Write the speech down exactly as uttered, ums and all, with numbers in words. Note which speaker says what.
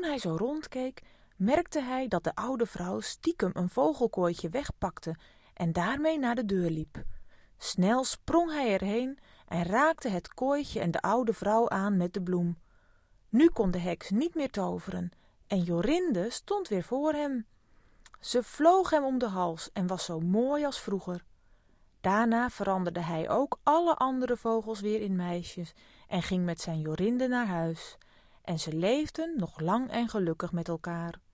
Speaker 1: toen hij zo rondkeek, merkte hij dat de oude vrouw stiekem een vogelkooitje wegpakte en daarmee naar de deur liep. Snel sprong hij erheen en raakte het kooitje en de oude vrouw aan met de bloem. Nu kon de heks niet meer toveren en Jorinde stond weer voor hem. Ze vloog hem om de hals en was zo mooi als vroeger. Daarna veranderde hij ook alle andere vogels weer in meisjes en ging met zijn Jorinde naar huis. En ze leefden nog lang en gelukkig met elkaar.